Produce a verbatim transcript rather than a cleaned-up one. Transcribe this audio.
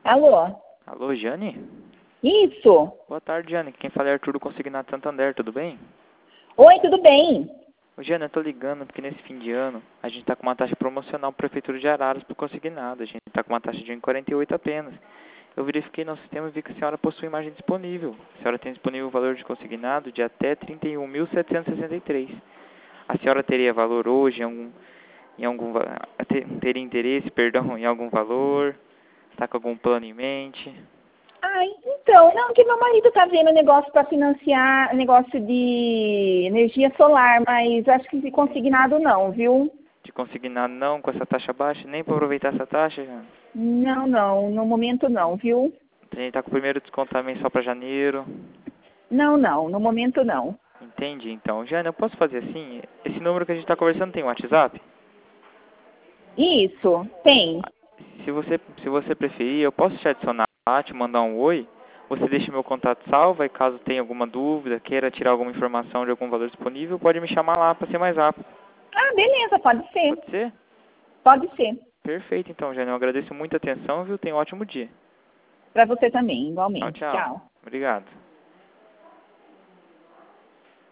Alô? Alô, Jane? Isso. Boa tarde, Jane. Quem fala é Arthur do Consignado Santander, tudo bem? Oi, tudo bem? Ô, Jane, eu tô ligando porque nesse fim de ano a gente tá com uma taxa promocional para Prefeitura de Araras pro consignado. A gente tá com uma taxa de um vírgula quarenta e oito apenas. Eu verifiquei no sistema e vi que a senhora possui imagem disponível. A senhora tem disponível o valor de consignado de até trinta e um mil setecentos e sessenta e três. A senhora teria valor hoje em algum, em algum va- te- teria interesse, perdão, em algum valor? Está com algum plano em mente? Ai, então, não, que meu marido tá vendo negócio para financiar, negócio de energia solar, mas acho que de consignado não, viu? De consignado não, com essa taxa baixa? Nem para aproveitar essa taxa, Jane? Não, não, no momento não, viu? A gente tá com o primeiro desconto também só para janeiro. Não, não, no momento não. Entendi, então. Jane, eu posso fazer assim? Esse número que a gente está conversando tem WhatsApp? Isso, tem. Se você, se você preferir, eu posso te adicionar lá, te mandar um oi. Você deixa meu contato salvo e caso tenha alguma dúvida, queira tirar alguma informação de algum valor disponível, pode me chamar lá para ser mais rápido. Ah, beleza, pode ser. Pode ser? Pode ser. Perfeito, então, Jane. Eu agradeço muito a atenção, viu? Tenha um ótimo dia. Para você também, Tchau, igualmente. tchau. Tchau. Obrigado.